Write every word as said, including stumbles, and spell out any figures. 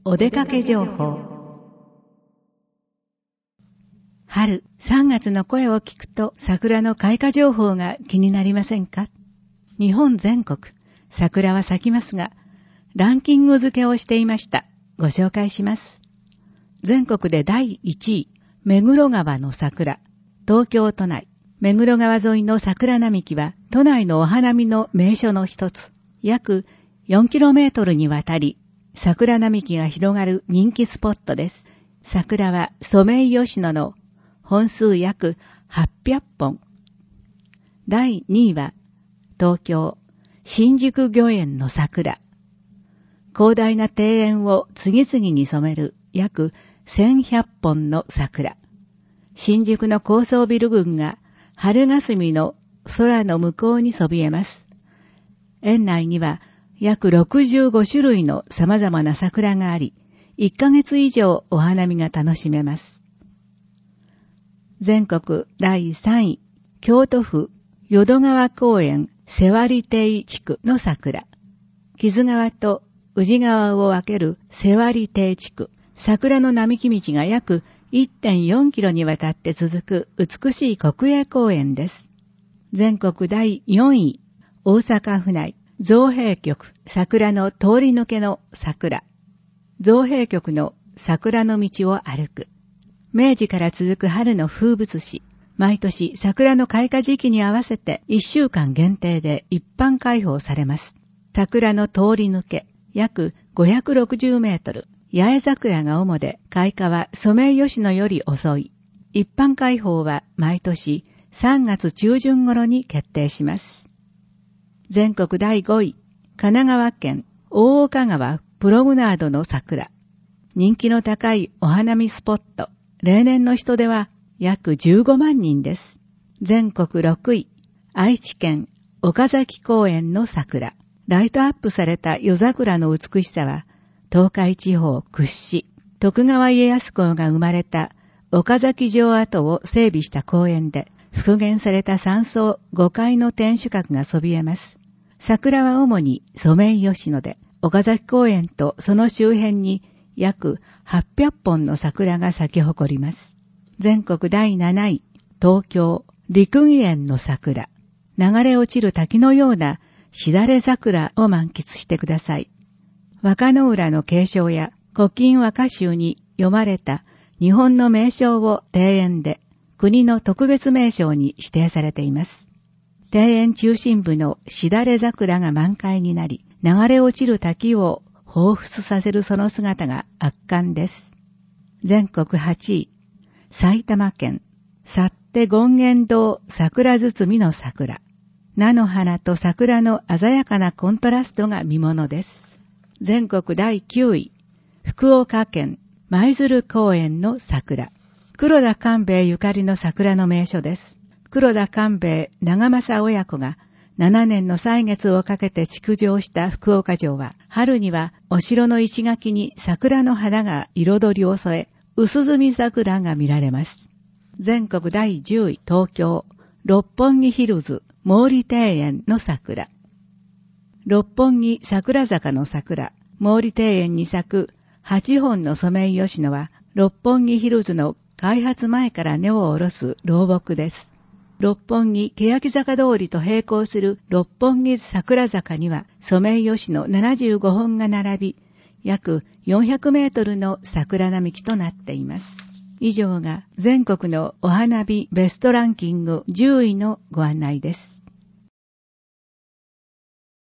お出かけ情報。春、さんがつの声を聞くと桜の開花情報が気になりませんか？日本全国、桜は咲きますが、ランキング付けをしていました。ご紹介します。全国でだいいちい、目黒川の桜。東京都内、目黒川沿いの桜並木は都内のお花見の名所の一つ。約よんキロメートルにわたり、桜並木が広がる人気スポットです。桜はソメイヨシノの本数約はっぴゃっぽん。だいにいは東京新宿御苑の桜。広大な庭園を次々に染める約せんひゃっぽんの桜。新宿の高層ビル群が春霞の空の向こうにそびえます。園内には約ろくじゅうごしゅるいの様々な桜があり、いっかげつ以上お花見が楽しめます。全国だいさんい、京都府淀川公園瀬割亭地区の桜。木津川と宇治川を分ける瀬割亭地区。桜の並木道が約 いってんよんキロにわたって続く美しい国営公園です。全国だいよんい、大阪府内造幣局桜の通り抜けの桜。造幣局の桜の道を歩く。明治から続く春の風物詩。毎年桜の開花時期に合わせていっしゅうかん限定で一般開放されます。桜の通り抜け約ごひゃくろくじゅうメートル。八重桜が主で開花はソメイヨシノより遅い。一般開放は毎年さんがつちゅうじゅん頃に決定します。全国だいごい、神奈川県大岡川プロムナードの桜。人気の高いお花見スポット。例年の人出は約じゅうごまんにんです。全国ろくい、愛知県岡崎公園の桜。ライトアップされた夜桜の美しさは、東海地方屈指、徳川家康公が生まれた岡崎城跡を整備した公園で、復元されたさんそうごかいの天守閣がそびえます。桜は主にソメイヨシノで、岡崎公園とその周辺に約はっぴゃっぽんの桜が咲き誇ります。全国だいなない、東京陸義園の桜。流れ落ちる滝のようなしだれ桜を満喫してください。和歌の浦の継承や古今和歌集に読まれた日本の名勝を庭園で国の特別名勝に指定されています。庭園中心部のしだれ桜が満開になり、流れ落ちる滝を彷彿させるその姿が圧巻です。全国はちい、埼玉県幸手権現堂桜堤の桜。菜の花と桜の鮮やかなコントラストが見ものです。全国だいきゅうい、福岡県舞鶴公園の桜。黒田官兵衛ゆかりの桜の名所です。黒田官兵衛長政親子がななねんの歳月をかけて築城した福岡城は、春にはお城の石垣に桜の花が彩りを添え、薄墨桜が見られます。全国だいじゅうい、東京六本木ヒルズ毛利庭園の桜。六本木桜坂の桜、毛利庭園に咲くはちほんのソメイヨシノは、六本木ヒルズの開発前から根を下ろす老木です。六本木欅坂通りと並行する六本木桜坂には、ソメイヨシノななじゅうごほんが並び、約よんひゃくメートルの桜並木となっています。以上が全国のお花見ベストランキングじゅういのご案内です。